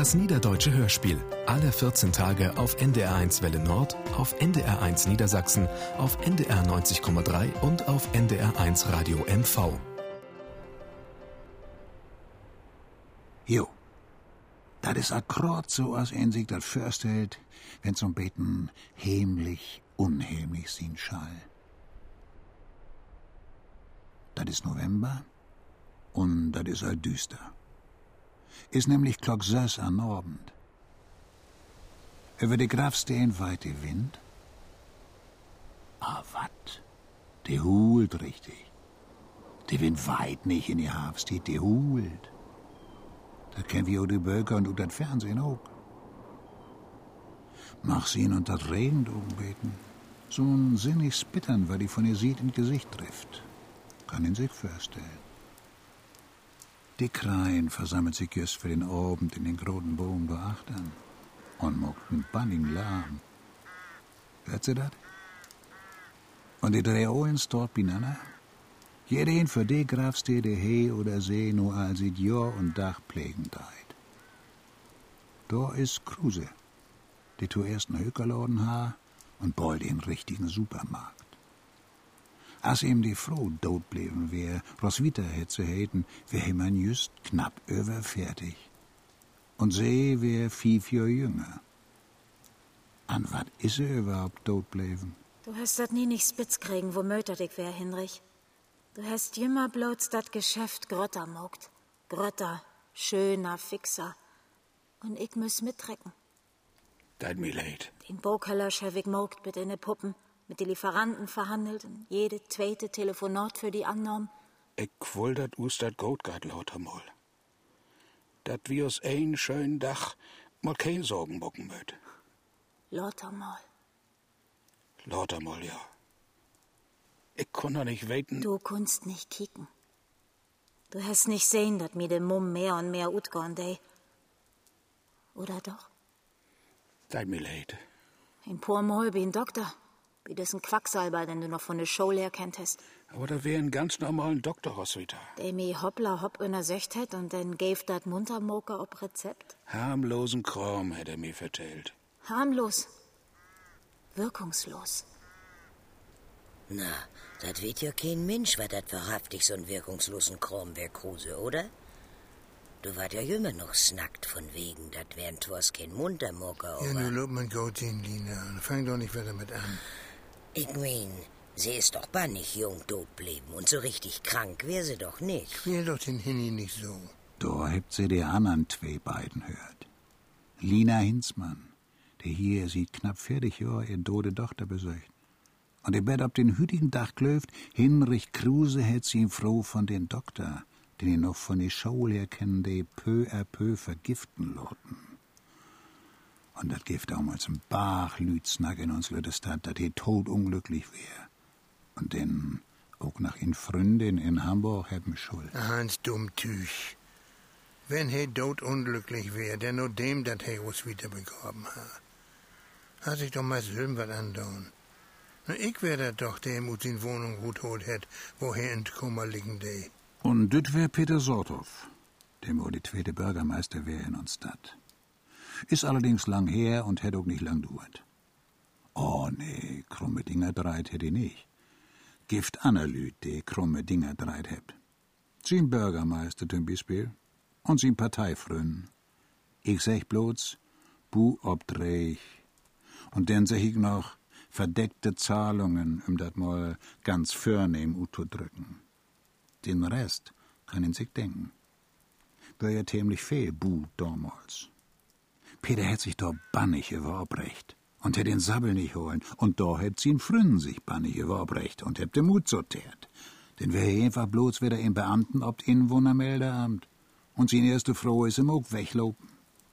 Das Niederdeutsche Hörspiel. Alle 14 Tage auf NDR1 Welle Nord, auf NDR1 Niedersachsen, auf NDR 90,3 und auf NDR1 Radio MV. Jo, das ist akkurat so, als ein sich das vorstellt, wenn zum Beten heimlich, unheimlich sin Schall. Das ist November und das ist all düster. Ist nämlich klock 6 an Abend. Über die Grafsteen weht der Wind. Ah, wat? Die hult richtig. Der Wind weit nicht in die Hafstiet, die hult. Das kennen wir auch die Böker und das Fernsehen auch. Mach's ihn und das Regen beten. So ein sinnig Spittern, weil die von ihr sieht, ins Gesicht trifft. Kann ihn sich vorstellen. Die Kreien versammelt sich just für den Abend in den großen Baum beachtern und mockt mit banning Lärm. Hört sie das? Und die drei Ohlens dort beieinander? Jeden für die Grafste, der he oder see, nur als sie Jahr und Dach pflegen deit. Da ist Kruse, die zuerst einen Hökerladen ha und bald den richtigen Supermarkt. Als ihm die Frau tot blieben wär, Roswitha hätt sie heiten, wär man just knapp über fertig. Und sie wär 5 Jahre jünger. An wat is sie überhaupt tot blieben? Du hast dat nie nicht spitz kriegen, wo möter dich wär, Hinrich. Du hast immer bloß dat Geschäft Grötter mogt. Grötter, schöner, fixer. Und ich muss mitrecken. Dat mir leid. Den Bokeller hab ich mogt mit den Puppen, mit den Lieferanten verhandelt und jede zweite Telefonat für die annahm. Ich woll dat us dat Goatgard lauter mal. Dat wir aus ein schönen Dach mal kein Sorgen bocken möt. Lauter mal. Lauter mal, ja. Ich kann doch nicht weten. Du kunst nicht kicken. Du hast nicht sehen, dat mir de Mumm mehr und mehr utgorn dei. Oder doch? Seid mir leid. In paar Mal bin Doktor. Wie das ein Quacksalber, den du noch von der Schule her kennt hast. Aber da wär ein ganz normalen Doktor, Roswitha. Der mi hoppla hopp untersucht hat und dann gäf dat Muntermoker ob Rezept. Harmlosen Kram, hätt mir vertellt. Harmlos. Wirkungslos. Na, das weet ja kein Mensch, was dat wahrhaftig so'n wirkungslosen Kram wär, Kruse, oder? Du wart ja jümmer noch snackt von wegen, dat wären twas kein Muntermocker, Ja, aber... nu lob man Goat in, Lina. Fang doch nicht wieder mit an. Ich mein, sie ist doch bannig jung tot blieben und so richtig krank wär sie doch nicht. Quäl doch den Hinni nicht so. Da hebt sie die anderen zwei beiden hört. Lina Hinzmann, der hier sieht knapp 40 Jahre ihr tote Tochter besucht. Und ihr Bett ab den hütigen Dach klöft, Hinrich Kruse hätt sie ihm froh von den Doktor, den ihr noch von der Schule her kennen, die peu à peu vergiften loten. Und das Gift damals ein Bachlütsnack in uns Stadt, dat he todunglücklich wär. Und denn auch nach in Freundin in Hamburg haben Schuld. Hans Dummtüch. Wenn he tot unglücklich wär, denn nur dem, dat he uns wieder begraben ha. Hat sich doch mal Sülm wat andauern. Na, ich wär dat doch, der ihm ut in Wohnung gut holt hätt, wo he in Kummer liegen de. Und das wär Peter Sorthoff, dem wo die zweite Bürgermeister wär in uns Stadt. Ist allerdings lang her und hätt auch nicht lang dauert. Oh nee, krumme Dinger dreit hätt ich nicht. Gift aner Lüt, die krumme Dinger dreit hebt. Sie Bürgermeister zum Beispiel und sie Parteifrön. Ich sag bloß, bu obdreh. Und dann sag ich noch, verdeckte Zahlungen, dat mal ganz vornehm utzudrücken. Den Rest kann ihn sich denken. Wär ja ziemlich viel bu damals. Peter hätt sich doch bannig über Obrecht und hätt den Sabbel nicht holen. Und da hätt sie ihn Frünnen sich bannig über Obrecht und hätt den Mut sortiert. Denn wär einfach bloß wieder im Beamten ob Inwohnermeldeamt. Und sin erste Frau is ihm auch weglopen.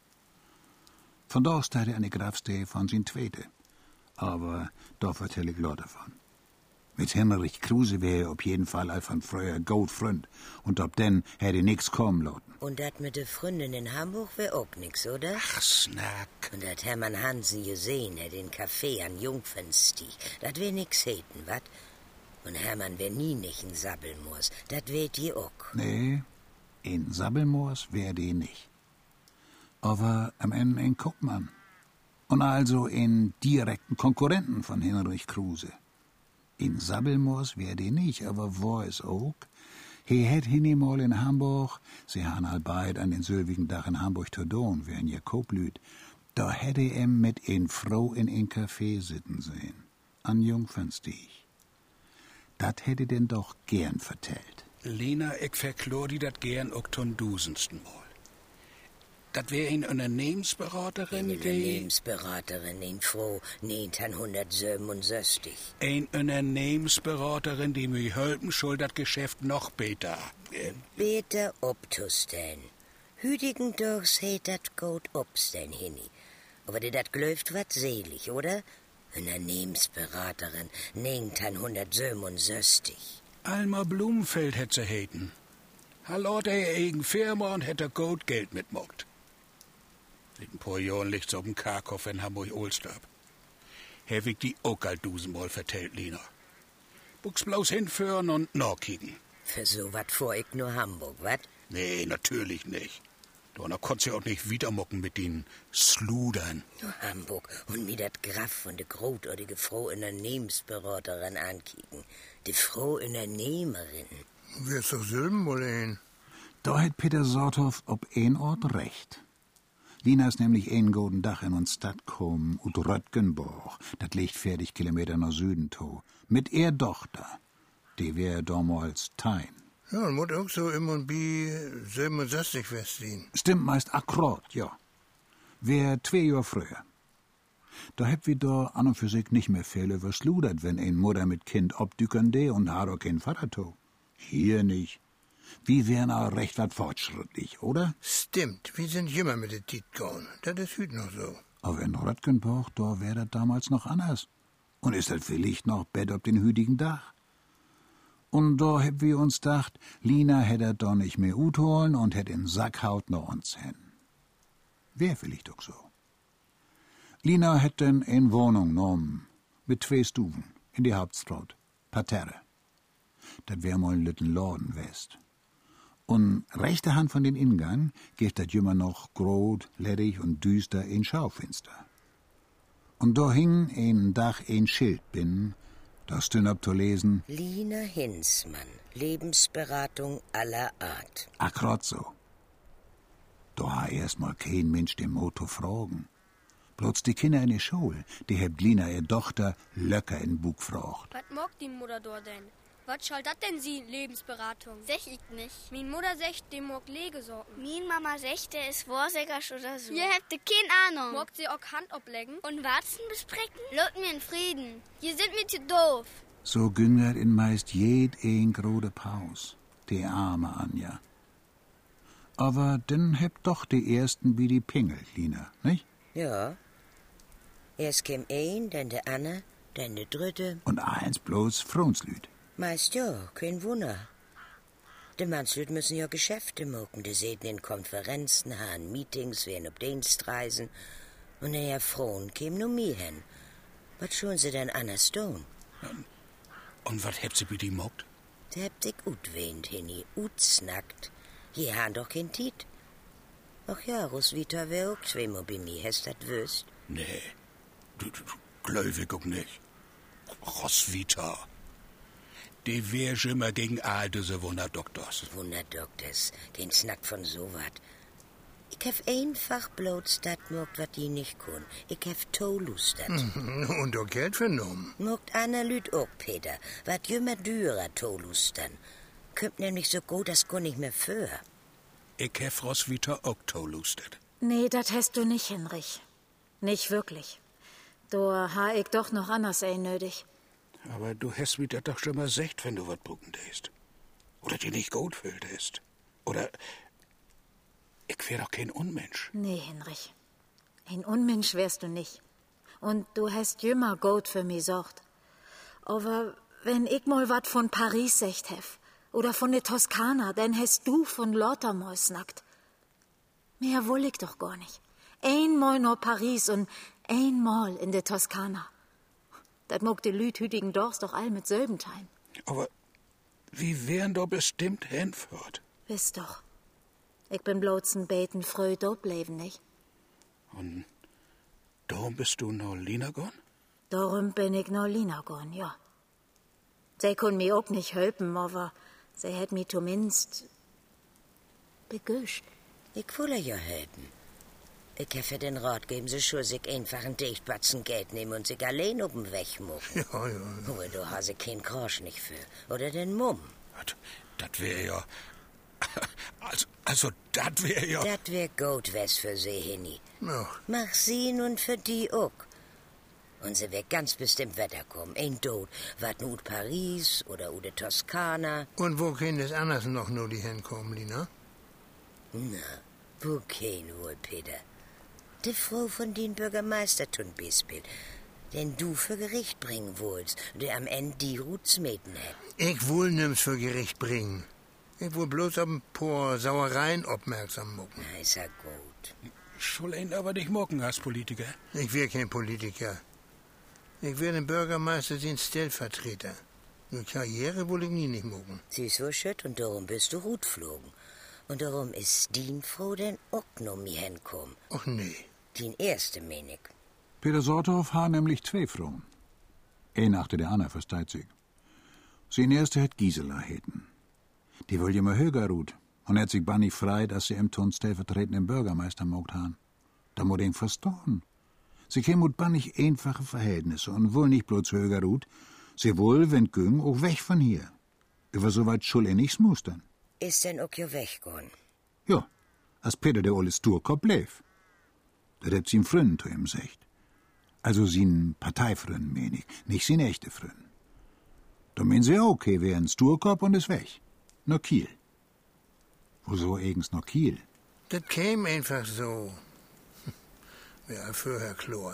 Von da steht er eine Grafste von sin Zweite. Aber da vertell ich lauter davon. Mit Hinrich Kruse wär auf jeden Fall all von früher Goldfreund. Und ob denn hätte nix kommen lassen. Und dat mit de Freundin in Hamburg wär auch nix, oder? Ach, Snack. Und dat Hermann Hansen gesehen hat in Café an Jungfernstieg, dat wär nix häten, wat? Und Hermann wär nie nicht in Sabbelmoos, dat weht je auch. Nee, in Sabbelmoos wär die nicht. Aber am Ende ein Kopmann. Und also einen direkten Konkurrenten von Hinrich Kruse. In Sabbelmoos wär die nicht, aber wo es auch. He hätt hinnimal in Hamburg, sie han all beid an den sylvigen Dach in Hamburg Tordon, wären ja Koblüt, da hätte mit een Frau in een Café sitten sehen, an Jungfernstieg. Dat hätte denn doch gern vertellt. Lena, ich verklor die dat gern auch ton dusensten Mal. Dat wär een Unternehmensberaterin, Eine Unternehmensberaterin, een Frau 1967. Een Unternehmensberaterin, die mir helfen soll, dat Geschäft noch besser. Beter optustellen. Hüdigen durchs heet dat gut opstellen, Hinni. Aber die dat glöft wat selig, oder? Unternehmensberaterin 1967. Alma Blumenfeld hätt sie heten. Hallo, der eigen Firma und hätte gut Geld mitmogt. Seit ein paar Jahren liegt's auf dem Karkow in Hamburg-Ohlstorp. Hab ich die auch all dusenmal vertellt, Lena. Buchs bloß hinführen und nachkicken. Für so wat vor ich nur Hamburg, wat? Nee, natürlich nicht. Da konnt's ja auch nicht wiedermocken mit den Sludern. Nur Hamburg und mir dat Graf von de großartige Frau Unternehmensberaterin ankicken. Die Frau Unternehmerin. Wirst doch Sylben wohl ein. Da hätt Peter Sorthoff ob een Ort recht. Lina ist nämlich een goden Dach in uns Stadt kommen, ut Röttgenborg, dat liegt 40 Kilometer nach Süden to, mit er Tochter. Die wär damals Tein. Ja, und muss auch so immer bi 67 feststehen. Stimmt meist akkurat, ja. Wär 2 Jahre früher. Da hätt wir da an und für sich nicht mehr viel übersludert, wenn ein Mutter mit Kind obdükern de und har auch kein Vater to. Hier nicht. Wir wären auch recht wat fortschrittlich, oder? Stimmt, wir sind immer mit der Tit gegangen. Das ist heute noch so. Aber in Röttgenborg, da wär das damals noch anders. Und ist das vielleicht noch Bett ob den hütigen Dach. Und da hätt wir uns gedacht, Lina hätte da nicht mehr Ut holen und hätt in Sackhaut noch uns hin. Wär vielleicht auch so. Lina hätt denn eine Wohnung genommen, mit 2 Stufen, in die Hauptstraat, Parterre. Dat wär mal ein lütten Laden west. Und rechte Hand von den Ingang geht dat jümmer noch grot, ledig und düster in Schaufenster. Und da hing ein Dach ein Schild bin, da stün ab zu lesen: Lina Hinzmann, Lebensberatung aller Art. Akkurat so. Da ha erst mal kein Mensch den Motto fragen. Bloß die Kinder in der Schule, die hebt Lina, ihr Tochter, löcker in Bug fragt. Was mag die Mutter dort denn? Was soll das denn sie, Lebensberatung? Sech ich nicht. Min Mutter sagt, dem mag Legesorten. Min Mama sagt, der ist Vorsägers oder so. Ihr habt keine Ahnung. Mag sie auch Hand ablecken? Und Warzen besprechen? Lot mir in Frieden. Ihr sind mir zu doof. So güngert in meist ein grode Paus, die arme Anja. Aber dann hebt doch die ersten wie die Pingel, Lina, nicht? Ja. Erst käm ein, dann der Anne, dann der dritte. Und eins bloß Frunslüt. Meist ja, kein Wunder. Die Mannslüt müssen ja Geschäfte mucken, die sehen in Konferenzen, haben Meetings, werden ob Dienstreisen. Und der Herr Frohn käm nur mir hin. Was schon sie denn anders tun? Und was hebt sie bei die mogt? Der hebt sich ut wehnt, Hinni, ut snackt. Hier han doch kein Tiet. Ach ja, Roswitha wär auch zweimal bei mir, hast dat wüsst? Nee, du gläubig auch nicht. Roswitha. Die wär immer gegen all diese Wunderdoktors. Wunderdoktors, den snackt von so wat. Ich hef einfach bloß dat mogt, wat die nicht kun. Ich hef tolustet. Und auch Geld vernommen. Mogt Anna Lüt auch, Peter. Wat jümmer dürer tolustern. Kümmt nämlich so gut, das kun ich mehr für. Ich hef Roswitha auch tolustet. Nee, dat hast du nicht, Hinrich. Nicht wirklich. Da ha ich doch noch anders nötig. Aber du hast mir das doch schon mal gesagt, wenn du wat bucken däst. Oder dir nicht gut fühltest. Oder ich wär doch kein Unmensch. Nee, Hinrich. Ein Unmensch wärst du nicht. Und du hast jümmer gut für mich sorgt. Aber wenn ich mal wat von Paris secht hef, oder von der Toskana, dann hast du von Lautermal snackt. Mehr woll ich doch gar nicht. Einmal nur Paris und einmal in der Toskana. Dat mag die Lüt hütigen Dorst doch all mit Sölbentheim. Aber wie wären doch bestimmt hinführt? Wisst doch. Ich bin bloß ein Beten fröh dort bleiben, nicht? Und darum bist du nach Lina gegangen? Darum bin ich nach Lina gegangen, ja. Sie kann mir auch nicht helfen, aber sie hat mich zumindest begüscht. Ich will ja helfen. Ich habe für den Rat geben, sie schon sich einfach ein Dichtbatzen Geld nehmen und sich allein auf den Weg machen. Ja. Aber du hast sie keinen Grosch nicht für. Oder den Mumm. Das wär ja... Also, das wär ja... Das wär gut was für sie, Henny. Ja. Mach sie nun für die auch. Und sie wird ganz bestimmt weiterkommen. Ein Tod, wat nu Paris oder de Toskana. Und wo können das anders noch nur die hinkommen, Lina? Na, wo kein wohl, Peter? Die Frau von den Bürgermeister tun Bispel, den du für Gericht bringen wollst, der am Ende die Rutsmeten hat. Ich will nimm's für Gericht bringen. Ich will bloß auf ein paar Sauereien aufmerksam machen. Na, ist ja gut. Soll ihn aber nicht mocken als Politiker. Ich will kein Politiker. Ich will den Bürgermeister sein Stellvertreter. Nur Karriere will ich nie nicht machen. Sie ist so schütt und darum bist du gut geflogen. Und darum ist din Frau denn auch noch mir hinkommen. Ach nee. Den erste, mein ich. Peter Sorthoff hat nämlich zwei Frauen. Ein achte der Anna, versteht sich. Sein erste hat Gisela heten. Die will immer höher ruht und hat sich bannig frei, dass sie im Ton stellvertretenden Bürgermeister mogt haben. Da muss ihn verstoren. Sie käme mit bannig einfache Verhältnisse und wohl nicht bloß höher ruht, sie wohl, wenn güng, auch weg von hier. Über so weit schul nichts mustern. Ist denn auch ja weggegangen? Ja, als Peter der olle Sturkopf bleef. Das hat sein Freund zu ihm gesagt. Also sein Parteifreund, mein ich, nicht sein echte Freund. Da meinen sie auch, okay, wär ein Sturkopf und ist weg. Nach Kiel. Wieso eigens nach Kiel? Das käme einfach so. Ja, vorher klar.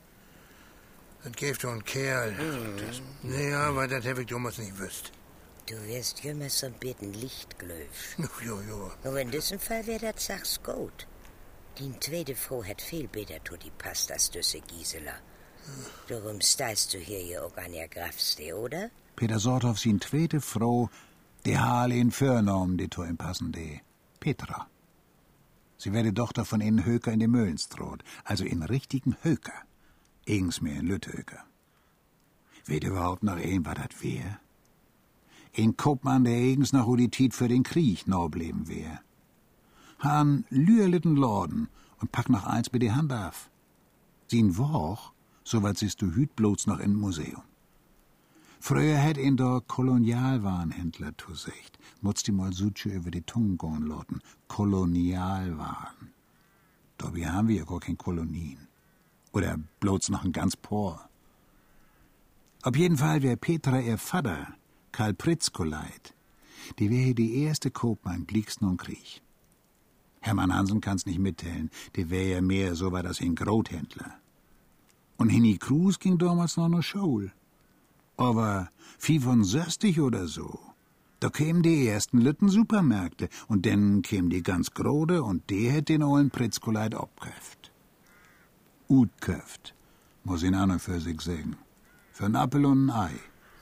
Das gibt doch ein Kerl. Naja, aber das hab ich damals nicht gewusst. Du wirst immer so ein bisschen lichtglöw. Ja. Nur in diesem Fall wär das Sachs gut. Die zweite Frau hat viel besser zu die passt als düsse Gisela. Darum steigst du hier ja auch an ihr Grafste, oder? Peter Sorthoff, sin zweite Frau, die Halle in Förnorm, die zu ihm passen, die Petra. Sie wär die Tochter von einen Höker in die Möhlenstrot, also in richtigen Höker. Eigens mehr in Lüthöker. Weht überhaupt noch ein, was dat wär? Ein Kopmann, der eigens noch die Tiet für den Krieg noch bleiben wär. Han lüerlitten Lorden und pack noch eins bei die Hand auf. Sin Woch, so wat siehst du hüt bloß noch im Museum. Früher hätt ihn der Kolonialwarenhändler zusecht. Musst die mal Suche über die Tunge gehen lassen. Kolonialwaren. Dabei haben wir ja gar keine Kolonien. Oder bloß noch ein ganz paar. Auf jeden Fall wär Petra ihr Vater, Karl Pritzkoleit, die wär die erste Kopmann Glicksten und Krieg. Hermann Hansen kann's nicht mitteilen, der wär ja mehr so war das ein Grothändler. Und Henny Kruse ging damals noch Schule. Aber 65 oder so, da kämen die ersten Lütten Supermärkte und dann kämen die ganz Grode und die hätt den ollen Pritzkoleit abköft. Utköft, muss ihn auch noch für sich sagen. Für ein Appel und ein Ei.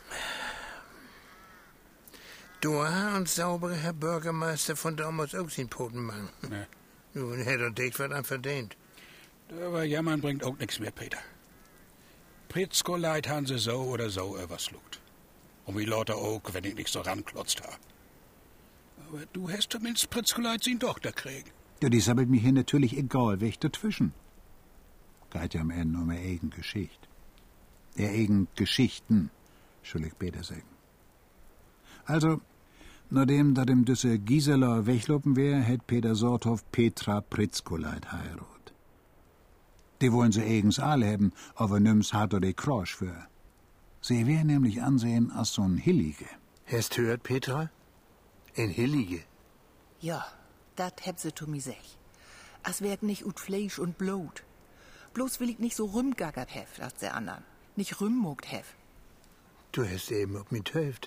Du und saubere Herr Bürgermeister von damals auch sein Potenmann. Ne. Nun hätte er dich was an verdient. Aber jammern bringt auch nichts mehr, Peter. Pritzkoleit haben sie so oder so überslugt. Und wie lauter auch, wenn ich nicht so ranklotzt hab. Aber du hast zumindest Pritzkoleit sin Tochter kriegen. Ja, die sammelt mich hier natürlich egal, weg dazwischen. Geht ja am Ende um eine eigen Geschichte. Der eigen Geschichten, soll ich Peter sagen. Also, nachdem da dem düsse Gisela wegloppen wär, hätt Peter Sorthoff Petra Pritzkoleit heirat. Die wollen sie eigens alle haben, aber nimm's hat er die Krosch für. Sie wär nämlich ansehen als so ein Hillige. Hast hört, Petra? Ein Hillige? Ja, dat heb sie zu mir sech. As wär nicht ut Fleisch und Blut. Bloß will ich nicht so rümgaggert hef, als der andern. Nicht rümmogt hef. Du hast eben ob mit Hälfte.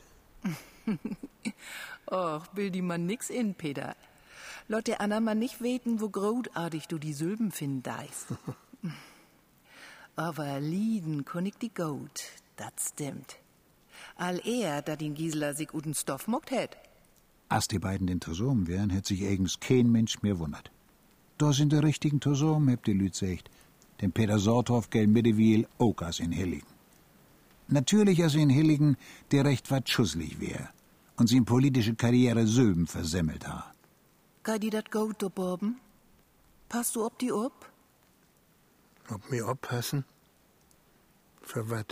Och, bild die man nix in, Peter. Lot der Anna man nicht weten, wo großartig du die Sülben finden deist. Aber lieden konn ich die gut, dat stimmt. All er, dat den Gisela sich uten Stoff mogt hätt. Als die beiden den Tresoren wären, hätt sich eigens kein Mensch mehr wundert. Da sind die richtigen zusammen, habt die Lüt sagt. Den Peter Sorthoff gell Mittewiel auch als in Hilligen. Natürlich als in Hilligen, der recht wat schusslich wär und sin politische Karriere Söben versemmelt ha. Gei die dat gut, du Borben? Passt du ob die ob? Ob mir oppassen? Für wat?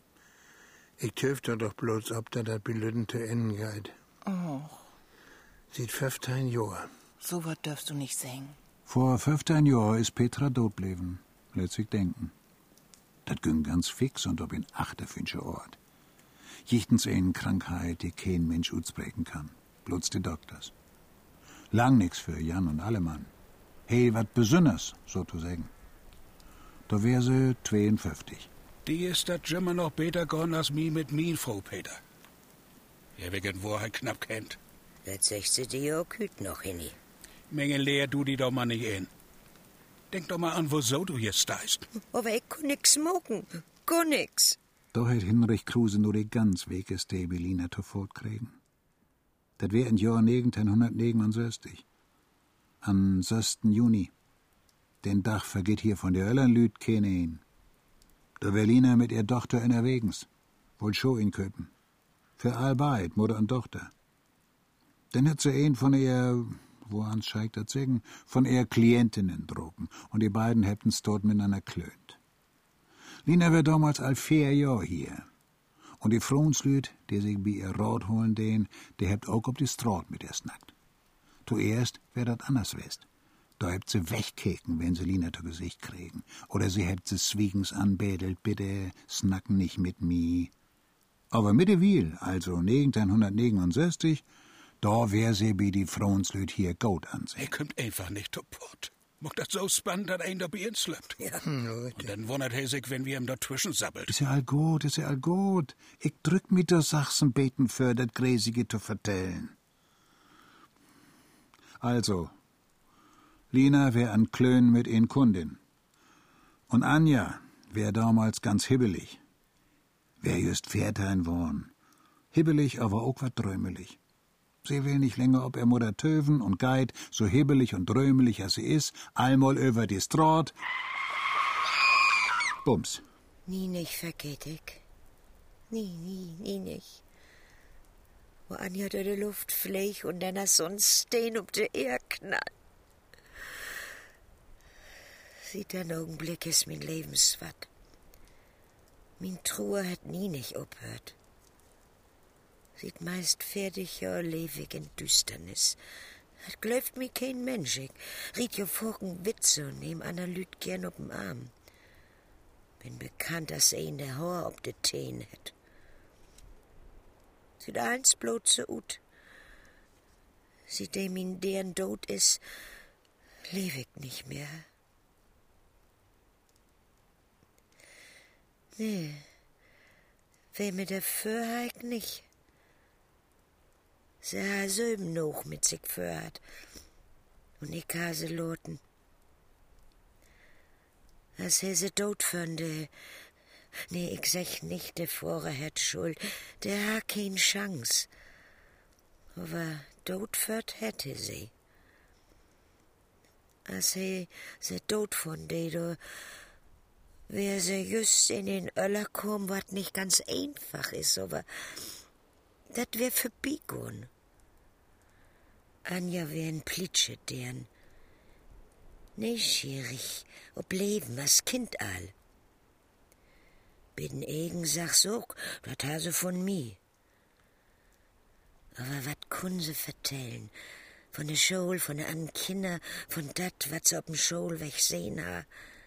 Ich töfte doch bloß ob, da dat Belüden zu Enden geht. Oh. Sieht 15 Jahre. So wat darfst du nicht singen. Vor 15 Jahren ist Petra tot blieben, lässt sich denken. Dat ging ganz fix und ob in achterfinche Ort. Jichtens eine Krankheit, die kein Mensch utsprechen kann. Bloß die Doktors. Lang nix für Jan und Allemann. Hey, wat besonders, so zu sagen. Da wär sie 52. Die ist dat immer noch besser gone als mi mit min Frau Peter. Ja, wegen Wahrheit knapp kennt. Das sagt sie dir auch gut noch, Henny. Menge leer du die doch mal nicht in. Denk doch mal an, wo so du hier steist. Aber ich kann nix smoken. Gar nix. Da hat Hinrich Kruse nur die ganz weges Berliner fortkriegen. Das wär in Jahr 1969. Am 6. Juni. Den Dach vergeht hier von der Öllernlüt keine hin. Der Berliner mit ihr Tochter in Erwegens. Wollt Show in Köpen. Für allbeid, Mutter und Tochter. Dann hat sie einen von ihr, woran scheigt das sagen, von ihr Klientinnen drogen. Und die beiden hätten's dort miteinander klönt. Lina wär damals all 4 Jahr hier. Und die Frauenslüt, die sich bei ihr Rot holen den, die hebt auch ob die Straat mit ihr snackt. Zuerst wär dat anders west. Da hebt sie wegkeken, wenn sie Lina zu Gesicht kriegen. Oder sie hebt sie swiegens anbedelt, bitte snacken nicht mit mi. Aber mittlerweile, also 1969, da wär sie bei die Frauenslüt hier gut ansehen. Er kommt einfach nicht zu Port. Macht das so spannend, dass ein da bei uns slippt. Ja. Und dann wundert er sich, wenn wir ihm dazwischen sabbelt. Ist ja all gut, ist ja all gut. Ich drück mit der Sachsen beten für das Gräsige zu vertellen. Also, Lina wär an Klön mit in Kundin. Und Anja wär damals ganz hibbelig. Wär just 14 worn. Hibbelig, aber auch wat drömelig. Sie will nicht länger ob er Mutter Töven und Geit, so hibbelig und drömelig als sie is, allmal über die Straat. Bums. Nie nicht vergeht ich. Nie nicht. Wo Anja durch die Luft fliegt und dann als sonst stehen ob der Erde knallt. Sieht ein Augenblick ist mein Lebenswatt. Min Truhe hat nie nicht aufhört. Sieht meist fertig ja lewig in Düsternis. Das gläuft mir kein Mensch. Ich riet jo vorgen Witze und nehm Anna Lüt gern ob'n Arm. Bin bekannt, dass ein der Haar ob de Teen het. Sieht eins bloß so ut. Sieht dem in deren Tod is, lewig nicht mehr. Nee, wär mir dafür halt nicht. Sie ha Söben noch mit sich führt. Und ich ha sie loten. Als he sie tot fände. Nee, ich sech nicht, der Vorer hat Schuld. Der ha kein Chance. Aber tot führt hätte sie. Als he sie tot fände, da wär sie just in den Öller kommen, wat nicht ganz einfach is, aber dat wär für Bigon. Anja wär ein Plitsche deren. Neugierig, ob Leben, was Kind all. Biden Egen sag so, dat ha sie von mi. Aber wat kun sie vertellen? Von der Schule, von der anderen Kinder, von dat, wat sie ob'n Schulweg sehen ha.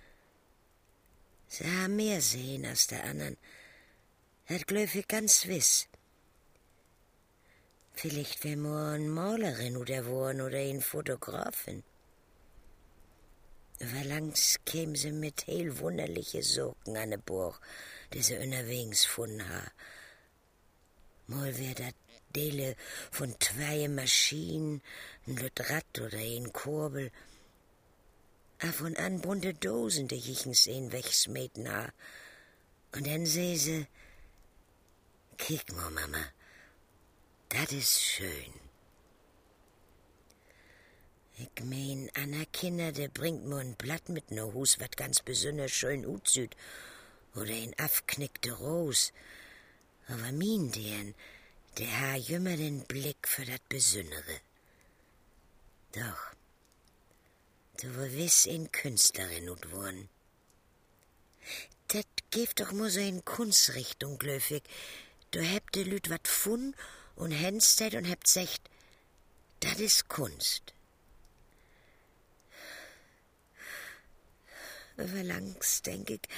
Sie ha mehr sehen als der anderen. Dat glaub ich ganz wiss. Vielleicht wär nur eine Malerin oder eine Fotografin. Aber langs käm sie mit heel wunderliche Sorgen an de Burg, die sie unterwegs gefunden ha. Mal wär dat Dele von 2 Maschinen, ein Rad oder ein Kurbel. A von an bunte Dosen, die ichens een wegsmeten ha. Und dann seh sie, kick mal, Mama, dat is schön. Ich mein, Anna Kinder, der bringt mir ein Blatt mit no Hus, wat ganz besonders schön utsüht. Oder ein afknickte Ros. Aber min der ha jümmer den Blick für dat Besünnere. Doch, du war wiss ein Künstlerin ut worn. Dat geeft doch nur so in Kunstrichtung, glöfig. Du hebt de Lüt wat fun und henstet und hebt secht, dat is Kunst. Aber langs denk ich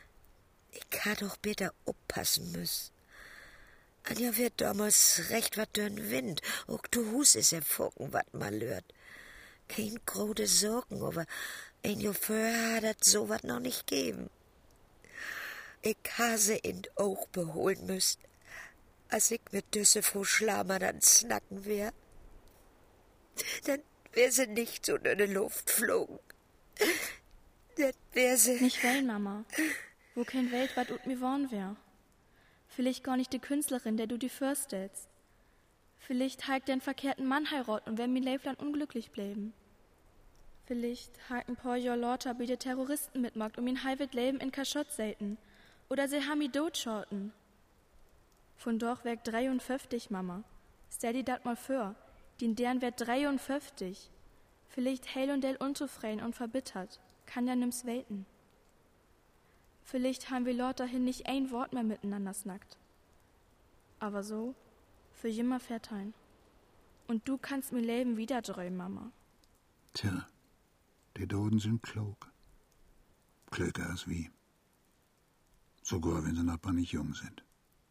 ha doch beter oppassen müssen. Anja wird damals recht wat dürn Wind, auch du Hus is erfocken, wat mal lört. Kein grode Sorgen, aber ein Jahr vorher hat dat so wat noch nicht geben. Ich ha se in d Auch beholen müssen, als ich mit Düsse vor Schlammer dann snacken wär. Dann wär sie nicht so in die Luft flogen. Dann wär sie... Nicht wollen, Mama. Wo kein Welt wat ut mir worn wär. Vielleicht gar nicht die Künstlerin, der du die fürstellst. Vielleicht heigt den verkehrten Mann heirat und wär mir Leifland unglücklich bleiben. Vielleicht heigt ein paar Jahr lauter bei de Terroristen mitmagt und min heiwet Leben in Kaschott selten. Oder sie haben mi dotschorten. Von doch wär 53, Mama. Stell dir dat mal vor. Den deren wär 53. Vielleicht heil und del unzufrieden und verbittert. Kann ja nimm's welten. Vielleicht haben wir lauterhin nicht ein Wort mehr miteinander snackt. Aber so, für jimmer verteilen. Und du kannst mir Leben wieder träumen, Mama. Tja, die Doden sind klug. Klüger als wie. Sogar wenn sie noch nicht jung sind.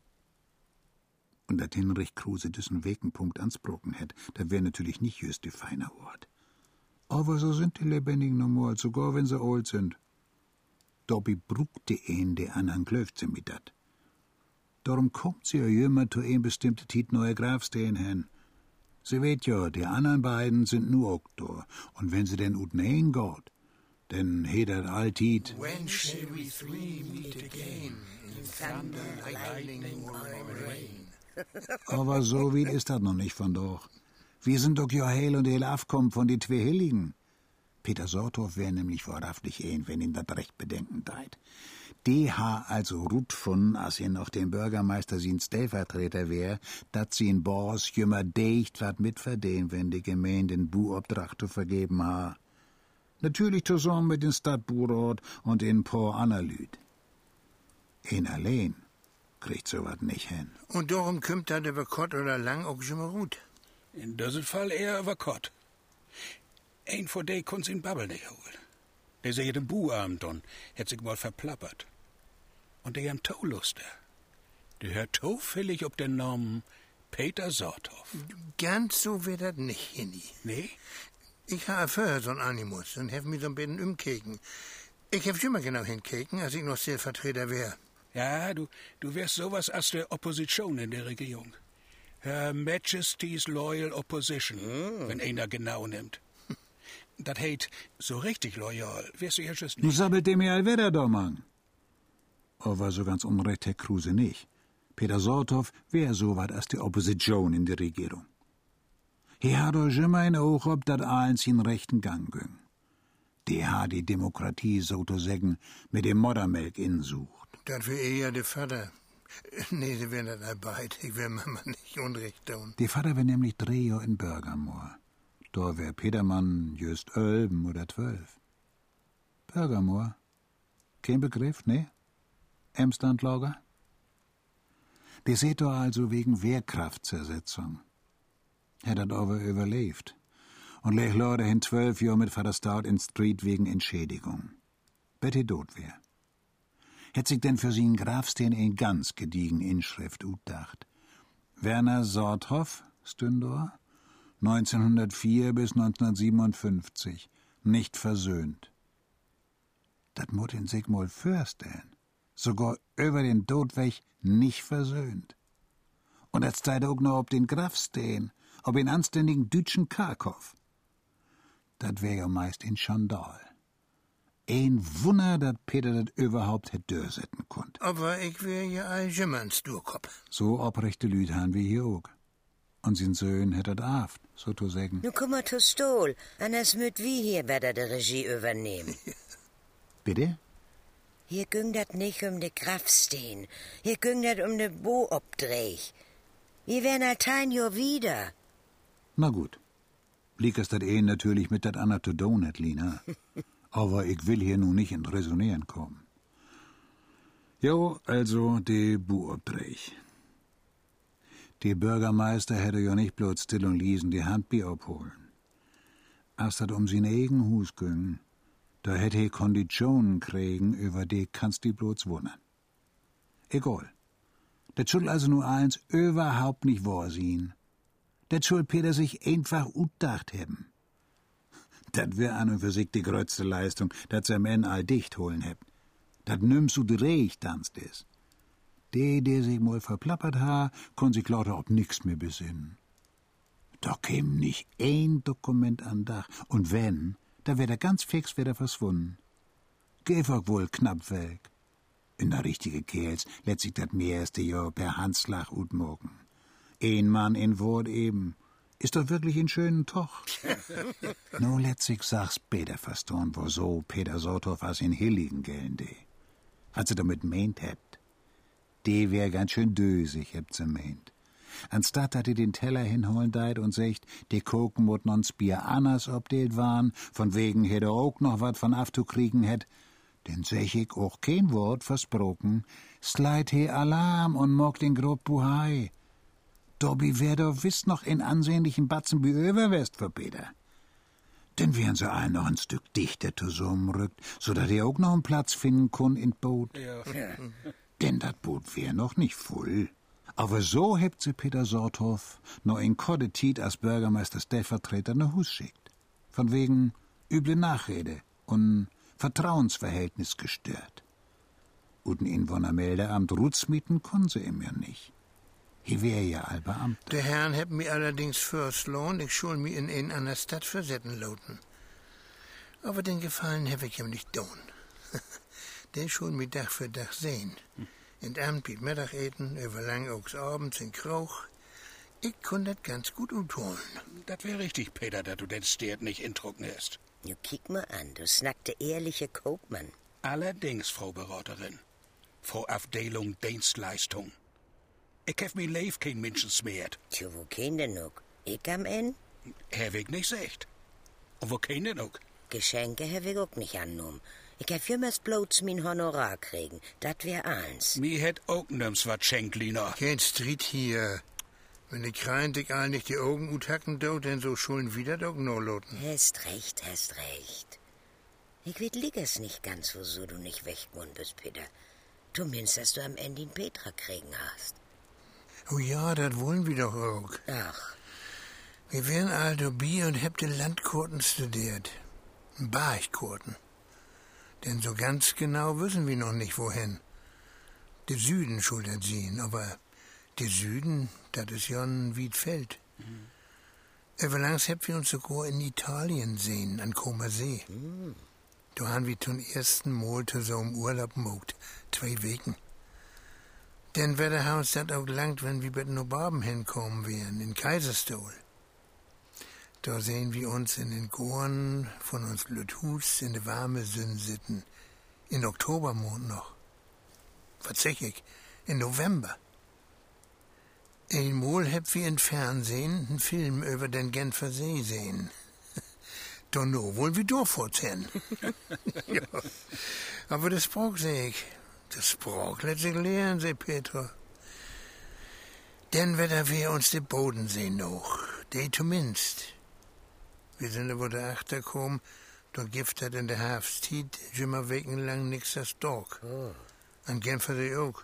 Und dat Hinrich Kruse diesen Wegenpunkt ansprochen hätt, da wär natürlich nicht just die feine Ort. Aber so sind die Lebendigen no mal, sogar wenn sie alt sind. Dobby brugt die een, die anderen klöft sie mit dat. Darum kommt sie ja immer zu ein bestimmte Tit neue Grafstehen hin. Sie weht ja, die anderen beiden sind nur auch da. Und wenn sie denn ut nein geht, denn hedert alltit. When shall we three meet again? In thunder, lightning or rain. Aber so weit ist das noch nicht von doch. Wir sind doch ja heil und heil aufkommen von die zwei Heiligen. Peter Sorthoff wär nämlich wahrhaftig ein, wenn ihn das recht bedenken deit. Die ha also Ruth von, als ihn noch dem Bürgermeister sin Stellvertreter wär, dat sie in Boss jümmer deicht wat mitverdehn, wenn die Gemeinde den Buobdracht zu vergeben ha. Natürlich zusammen mit den Stadtburat und den paar Analyt. Ihn allein kriegt so wat nicht hin. Und darum kümmt dat über Kott oder lang auch schon mal gut. In diesem Fall eher über Kott. Ein von denen konnt's in Babbel nicht holen. Der sei den Buabend und hätt sich mal verplappert. Und der am Tauluster. Der hört zufällig ob den Namen Peter Sorthoff. Ganz so wird das nicht, Henny. Nee? Ich habe vorher so ein Animus und hab mich so ein bisschen umkeken. Ich hab schon mal genau hinkeken, als ich noch Stellvertreter wär. Ja, du wärst sowas als der Opposition in der Regierung. Her Majesty's Loyal Opposition, wenn einer genau nimmt. Das heißt, so richtig loyal wärst du ja just nicht. Nu sabbelt dem ja allwetter da, Mann. Aber so ganz unrecht, Herr Kruse, nicht. Peter Sorthoff wär so wat als die Opposition in der Regierung. He hat doch immer ein Auge, ob dat eins in rechten Gang ging. Die hat die Demokratie, so zu sagen, mit dem Moddermelk insucht. Das wär eher der Vater. Nee, sie wären das dabei. Ich will Mama nicht unrecht tun. Die Vater wär nämlich 3 Jahre in Bürgermoor. Da wär Petermann just 11 oder 12. Bürgermoor? Kein Begriff, ne? Emslandlager? Die seht doch also wegen Wehrkraftzersetzung. Hätt dat aber überlebt. Und lech Leute hin 12 Jahre mit Vater Stout in Street wegen Entschädigung. Betty tot wär. Hätt sich denn für sie'n Grafsten ein ganz gediegen Inschrift utdacht. Werner Sorthoff, Stündor, 1904 bis 1957, nicht versöhnt. Dat mut in sich mal vorstellen. Sogar über den Tod weg nicht versöhnt. Und das zeigt auch noch ob den Grafsten, ob den anständigen deutschen Karkow. Dat wär ja meist in Schandal. Ein Wunder, dat Peter dat überhaupt hätt durchsetzen konnt. Aber ich wär ja allgemein Sturkopf. So oprechte Lüd han wir hier auch. Und sin Söhn hättet aft, so zu sagen. Nu komm mal zu Stol, anders müt wie hier bei der Regie übernehmen. Bitte? Hier ging dat nicht um de Grafsteen, hier ging dat um de Boobdreh. Wir wären altein jo wieder. Na gut. Lieg es dat een natürlich mit dat Anna to Donut, Lina. Aber ich will hier nun nicht in Resonieren kommen. Jo, also de Boobdreh. Die Bürgermeister hätte ja nicht bloß still und liesen die Handbi abholen. Als dat um sin eigen Hus ging, da hätte he Konditionen kriegen, über die kannst die bloß wundern. Egal. Das soll also nur eins überhaupt nicht wahr sein. Das soll Peter sich einfach utdacht haben. Das wär an und für sich die größte Leistung, dass sie am Ende all dicht holen hebt. Das nimmst du dreich, tanzt es. Der sich mal verplappert ha, kon sich lauter ob nix mehr besinnen. Da käm nicht ein Dokument an Dach. Und wenn, da wär der ganz fix wieder verschwunden. Gäf auch wohl knapp weg. In der richtige Kerls lässt sich das meiste Jahr per Handschlag utmogen. Ein Mann in Wort eben. Ist doch wirklich ein schönen Toch. No letztlich sag's Peter verstehen, wo so Peter Sotow as in Hilligen gellen de. Hat sie damit meint hebt. Die wär ganz schön dösig, hebt sie meint. Anstatt dat die den Teller hinholen deit und sagt, die koken mut nons Bier anders obdeelt waren, von wegen hätte auch noch wat von afzukriegen hätt, denn sech ich auch kein Wort versprochen, sleit he Alarm und mock den grob Buhai. Dobby wär doch wisst noch in ansehnlichen Batzen wie Överwest für Peter. Denn wären sie allen noch ein Stück dichter zusammenrückt, so dat er auch noch einen Platz finden kun in Boot. Ja. Denn dat Boot wär noch nicht voll. Aber so hebt sie Peter Sotow noch in Koddetit als Bürgermeister Stellvertreter nach Hus schickt. Von wegen üble Nachrede und Vertrauensverhältnis gestört. Und ein Inwohnermeldeamt Rutzmieten können sie ihm ja nicht. Hier wär ja all Beamter. Der Herrn hebt mi allerdings förstlohn, ich schul mi in een an der Stadt versetzen loten. Aber den Gefallen hab ich ihm nicht don. Den schul mi Dach für Dach sehen. In Abend biet Mittageten, überlang auch abends in Kroch. Ich kon dat ganz gut utholen. Das wär richtig, Peter, dass du den Stiert nicht intrucken hast. Nu kick mal an, du snackte ehrliche Kaufmann. Allerdings, Frau Beraterin. Frau Abteilung Dienstleistung. Ich hef mein Leif kein Menschen smeert. Tja, wo kein denn noch? Ich am Ende? Hab ich nicht sagt. Und wo kein denn noch? Geschenke hab ich auch nicht angenommen. Ich hab jemals bloß mein Honorar kriegen. Dat wär eins. Mi hätt auch nimm's wat schenkt, Lina. Kein Stritt hier. Wenn ich rein dich all nicht die Augen uthacken do, denn so schulden wieder doch no loten. Hast recht, hast recht. Ich weet liegers nicht ganz, woso du nicht weggegangen bist, Peter. Zumindest, dass du am Ende den Petra kriegen hast. Oh ja, das wollen wir doch auch. Ach. Wir wären also Bier und hebt den Landkurten studiert. Barchkurten. Denn so ganz genau wissen wir noch nicht, wohin. Der Süden schuldet sehen, aber der Süden, das ist ja ein Wiedfeld. Überlangs hebt wir uns sogar in Italien sehen, an Comer See. Da haben wir zum ersten Mal so im Urlaub mogt, 2 Wochen. Denn wäre uns das auch langt, wenn wir bei den Nobaben hinkommen wären, in Kaiserstuhl. Da sehen wir uns in den Goren von uns Lüthus in de warme Sünn sitten. In Oktobermond noch. Was sag ich? In November. Einmal hab wir im Fernsehen einen Film über den Genfer See sehen. Donno wollen wir durchfortzen. Ja. Aber das Sprach, sag ich. Das Sprach lässt sich lernen, sagt Petra. Denn werden wir uns den Bodensee noch. Die zumindest. Wir sind über der Achter gekommen, da gibt hat in der Herbstzeit immer wochenlang nix als Dog. Oh. An Genfer See auch.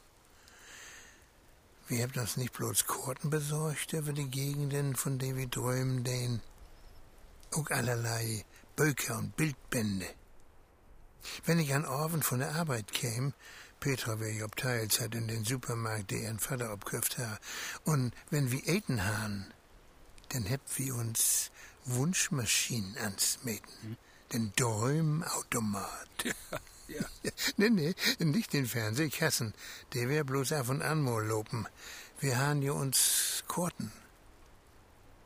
Wir haben uns nicht bloß Karten besorgt über die Gegenden, von denen wir träumen, denen auch allerlei Bücher und Bildbände. Wenn ich an Abend von der Arbeit käme, Petra wäre ja ob Teilzeit in den Supermarkt, der ihren Vater abkauft hat, und wenn wir eten haben, dann habt wir uns Wunschmaschinen ansmeten. Den Träumautomat. Ja. Nee, nicht den Fernsehkassen. Der wär bloß auf und an mal lopen. Wir haben ja uns Karten.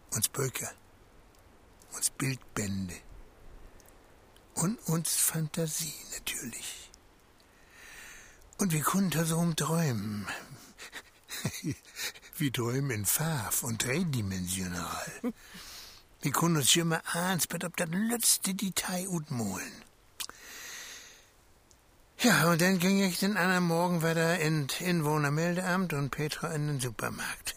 uns Böker, uns Bildbände und uns Fantasie natürlich. Und wir konnten so träumen. Wir träumen in Farb und dreidimensional. Wir können uns immer eins bis auf das letzte Detail utmalen. Ja, und dann ging ich den anderen Morgen wieder in Inwohnermeldeamt und Petra in den Supermarkt.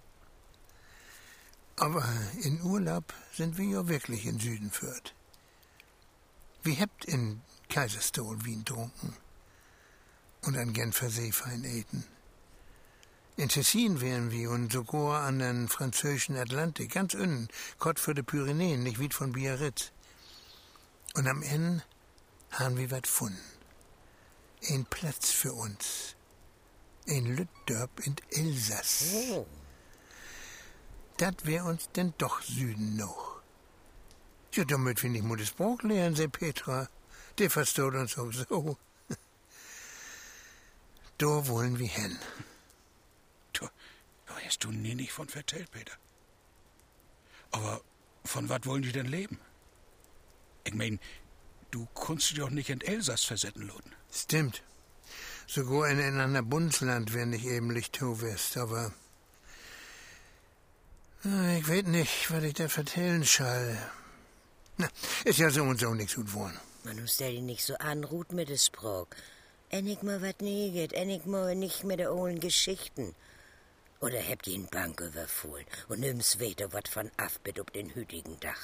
Aber in Urlaub sind wir ja wirklich in Süden führt. Wir habt in Kaiserstuhl Wien trunken und an Genfer See fein eten. In Tessin wären wir und sogar an den französischen Atlantik, ganz innen, Gott für die Pyrenäen, nicht weit von Biarritz. Und am Ende haben wir was gefunden. Ein Platz für uns. Ein Lüttdörp in Elsass. Oh. Das wär uns denn doch Süden noch. Ja, damit wir nicht nur das Brot lernen, sagt Petra. Der versteht uns auch so. Da wollen wir hin. Da hast du nie nicht von vertellt, Peter. Aber von was wollen die denn leben? Ich mein, du kannst dich doch nicht in Elsass versetzen lassen. Stimmt. Sogar in ein anderes Bundesland, wenn ich eben Lichtow wärst, aber ich weiß nicht, was ich da vertellen schall. Na, ist ja so und so nichts gut geworden. Man muss dich nicht so anruht mit des Sprach. Endlich mal wat neget, endlich mal nicht mit der ollen Geschichten. Oder habt ihr in Bank überfohlen und nimm's weiter wat von Afbit ob den hütigen Dach?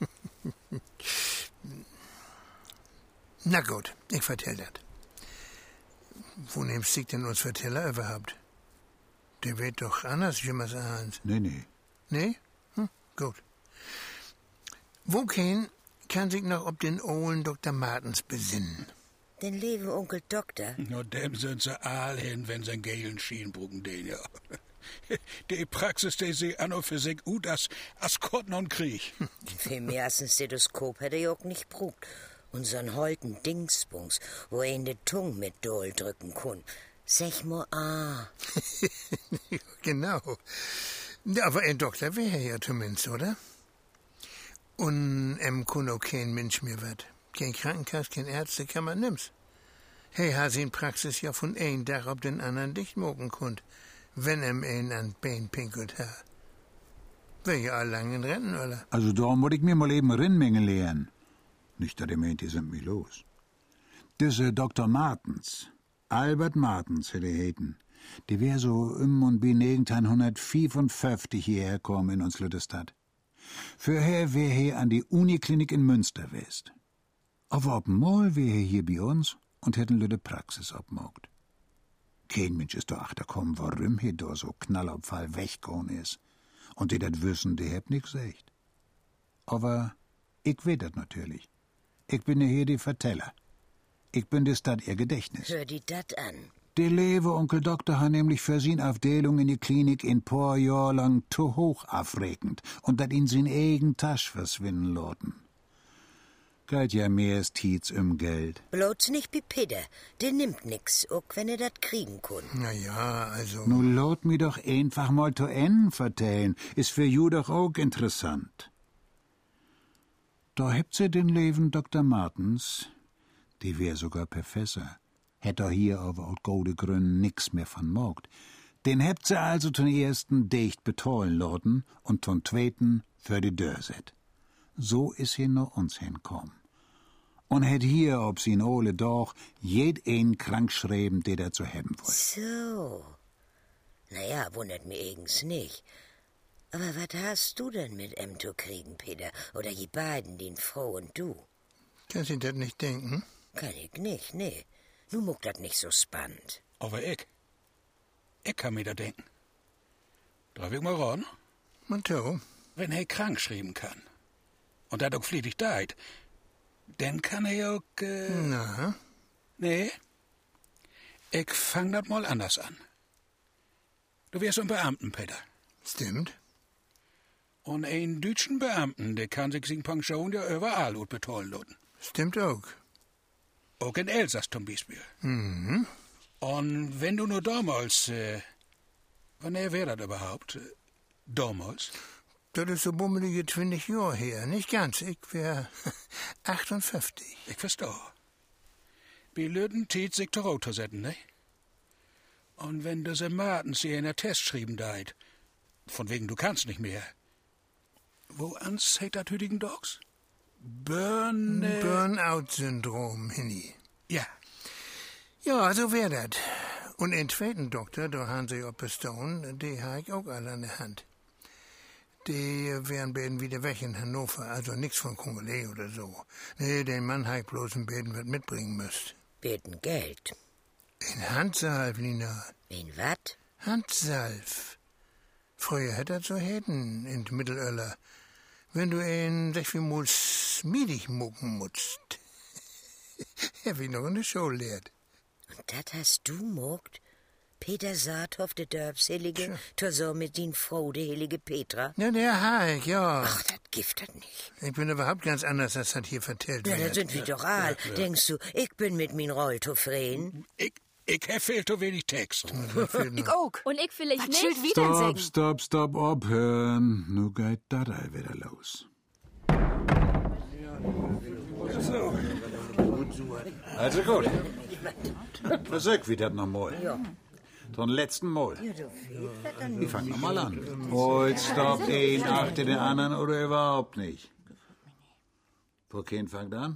Na gut, ich vertell dat. Wo nimmst du denn uns Verteller überhaupt? Der wird doch anders, jemals ahnt. Nee. Nee? Gut. Wo kann sich noch ob den ollen Dr. Martens besinnen? Den lieben Onkel Doktor? Nur dem sind sie all hin, wenn sie einen geilen Schienbrücken den, ja. Die Praxis, die sie an und für sich ut as Kotten und Krieg. Viel mehr als ein Stethoskop hätte ich auch nicht brugt. Und so'n holten Dingsbums, wo er in die Tung mit Doll drücken kann. Sag mal, Genau. Aber ein Doktor wäre ja zumindest, oder? Und kann auch kein Mensch mehr wat. Kein Krankenkasse, kein Ärzte, kann man nimm's. Hey, hat sie in Praxis ja von ein Tag auf den anderen dicht mogen konnt, wenn ein an Bein pinkelt hat. Wär ja all lang in Rennen, oder? Also da muss ich mir mal eben Rinnmengen lehren. Nicht, dass ihr meint, die sind mir los. Diese Dr. Martens, Albert Martens hätte heten, die wär so und bi 1955 hierher kommen in uns Lüttestadt. Vorher wär he an die Uniklinik in Münster west. Aber ob mal wär he hier bei uns und hätten Lütte Praxis obmogt. Kein Mensch ist da achterkommen, warum he da so knallabfall weggegangen is. Und die dat wissen, die heb nix echt. Aber ich weet dat natürlich. Ich bin ja hier die Verteller. Ich bin das dat ihr Gedächtnis. hör die dat an. Der liebe Onkel Doktor hat nämlich für sin Aufdelung in die Klinik in paar Jahr lang zu hoch aufregend und dat in sin eigen Tasch verschwinden loten. Galt ja mehr als Tietz Geld. Bloß nicht wie Peter, der nimmt nix, auch wenn er dat kriegen kann. Na ja, also... Nun lot mi doch einfach mal zu Ende vertellen, ist für ju doch auch interessant. Da hebt sie den Leben Dr. Martens, die wär sogar Professor, hätt er hier aber aus gode Gründen nix mehr von mogt. Den hebt sie also zum ersten dicht betreuen loten und zum zweiten für die Dörr set. So is he nur uns hinkommen. Und hätt hier, ob sie in Ole doch, jeden krank schreiben, der dazu haben wollt. So. Naja, wundert mir eigens nicht. Aber was hast du denn mit zu kriegen, Peter? Oder die beiden, den Frau und du? Kannst du das nicht denken? Kann ich nicht, nee. Nu muck dat nicht so spannend. Aber ich kann mir da denken. Darf ich mal ran? Monteau? Wenn er krank schreiben kann und dat auch flietig deit, dann kann er auch... Na? Nee, ich fang dat mal anders an. Du wärst ein Beamten, Peter. Stimmt. Und ein deutschen Beamten, der kann sich sin Pension ja überall gut betollen lassen. Stimmt auch. Auch in Elsass zum Beispiel. Mhm. Und wenn du nur damals, wann wär das überhaupt? Damals? Das ist so bummelige 20 Jahre her. Nicht ganz, ich wär 58. Ich verstehe. Bei Lüden tät sich der Auto setzen, ne? Und wenn du se Martens hier in der Test schrieben deit, von wegen du kannst nicht mehr, wo ans heet dat hütigen Dogs? Burnout-Syndrom, Henny. Ja. Ja, so wär dat. Und den zweiten Doktor, der haben sie auch Stone, die habe ich auch alle an der Hand. Die wären beiden wieder weg in Hannover, also nix von Kongolais oder so. Nee, den Mann habe ich bloß ein Beten was mitbringen müsst. Beten Geld. In Handsalf, Lina. In wat? Handsalf. Früher hätte er so hätten in Mittelöller. Wenn du ihn 6 Mal smiedig mucken musst. Hab ich noch in der Show lehrt. Und dat hast du mogt? Peter Saathoff, der Dörbselige, zusammen mit din Frau, der heilige Petra? Ja, der Heik, ja. Ach, das giftet nicht. Ich bin überhaupt ganz anders, als das hier vertellt wird. Ja, da sind wir doch all. Denkst du, ich bin mit min Rollto freen? Ich hab viel zu wenig Text. Ich auch. Und ich vielleicht nicht. Stopp, abhören. Nu geht das wieder los. Also gut. Versuch wie das nochmal. Ja. Zum letzten Mal. Ich fang nochmal an. Holt, stopp, ein achte den anderen oder überhaupt nicht. Wo kein fängt an?